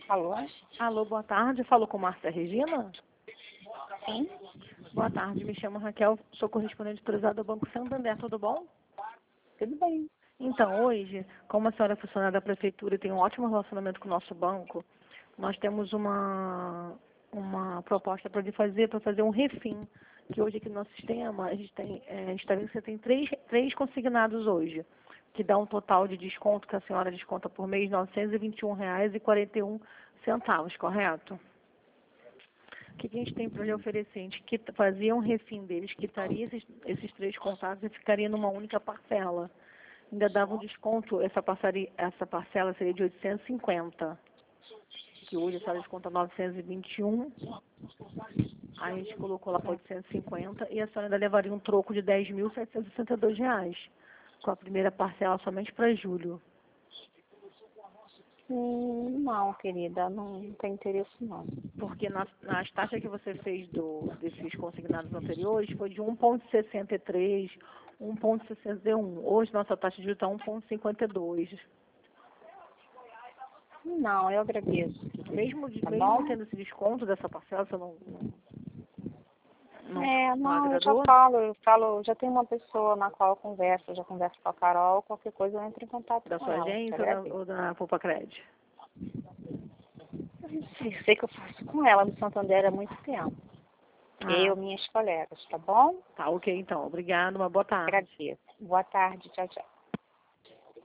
Alô? Alô, boa tarde. Falou com Márcia Regina? Sim? Boa tarde, me chamo Raquel, sou correspondente autorizada do Banco Santander, tudo bom? Tudo bem. Então, hoje, como a senhora é funcionária da prefeitura e tem um ótimo relacionamento com o nosso banco, nós temos uma proposta para fazer um refim, que hoje aqui no nosso sistema, a gente está vendo que você tem três consignados hoje, que dá um total de desconto que a senhora desconta por mês R$ 921,41, correto? O que a gente tem para lhe oferecer? A gente fazia um refim deles, quitaria esses três contatos e ficaria numa única parcela. Ainda dava um desconto, essa parcela seria de 850, que hoje a senhora desconta 921, aí a gente colocou lá para 850 e a senhora ainda levaria um troco de R$ 10.762, com a primeira parcela somente para julho. Não, querida, não tem interesse não. Porque nas taxas que você fez desses consignados anteriores foi de 1,63, 1,61. Hoje nossa taxa de juros está 1,52. Não, eu agradeço. Mesmo bom? tendo esse desconto dessa parcela, você não Não, eu agradou? já tenho uma pessoa na qual eu já converso com a Carol, qualquer coisa eu entro em contato Da com sua ela. agência ou da Poupa Crédito? Eu sei que eu faço com ela no Santander há muito tempo. Eu, minhas colegas, tá bom? Tá, ok então. Obrigada, uma boa tarde. Agradeço. Boa tarde, tchau, tchau.